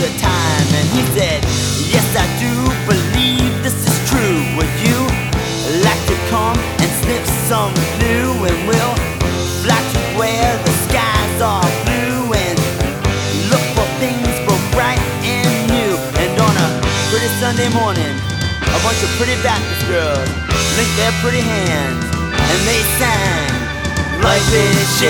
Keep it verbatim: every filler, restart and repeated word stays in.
the time, and he said, yes, I do believe this is true. Would you like to come and sniff some blue? And we'll fly to where the skies are blue and look for things both bright and new. And on a pretty Sunday morning, a bunch of pretty Baptist girls linked their pretty hands and they sang, life is shit.